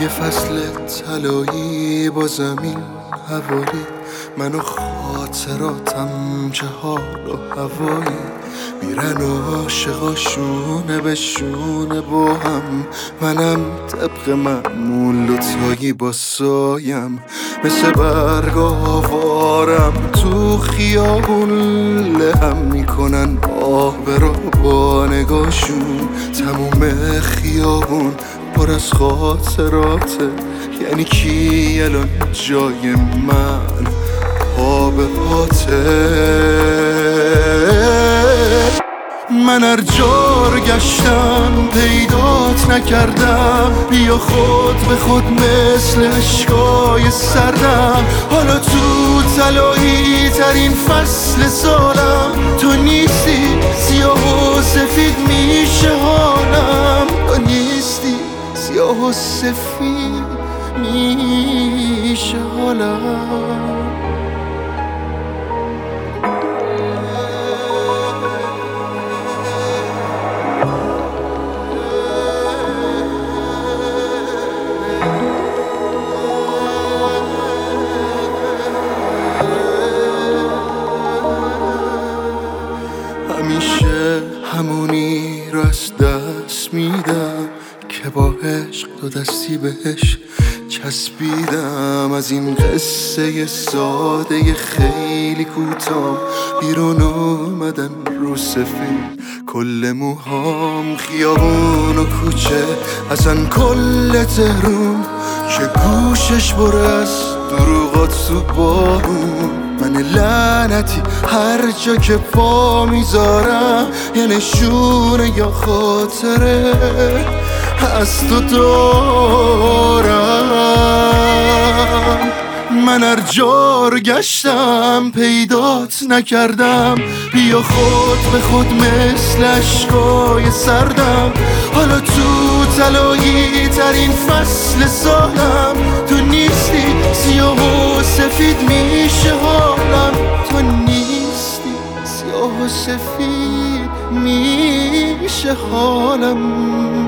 یه فصل طلایی با زمین حوالی، من و خاطراتم چه حال و هوایی. میرن عاشقا شونه به شونه با هم، منم طبق معمول لطایی با سایم. مثل برگ آوارم تو خیابون لهم میکنن آبرا با نگاشون. تموم خیابون پر از خاطراته، یعنی کی الان جای من پا به پاته. من هر جا گشتم پیدات نکردم، بیا خود به خود مثل عشقای سردم. حالا تو طلایی ترین فصل سالم، تو نیستی سیاه و سفید میشه حالم. تو نیستی سیاه و سفید میشه حالم. همیشه همونی رو از دست میدم که با عشق دو دستی بهش چسبیدم. از این قصه ساده خیلی کوتاه بیرون اومدن رو سفید کل موهام. خیابون و کوچه اصلا کل تهرون که گوشش بره از دروغات تو بارون. من لعنتی هر جا که پا میذارم یه نشونه یا خاطره از تو دارم. من هر جا رو گشتم پیدات نکردم، بیا خود به خود مثل عشقای سردم. حالا تو طلایی ترین فصل سالم، تو نیستی سیاه و سفید میشه حالم. تو نیستی سیاه و سفید میشه حالم.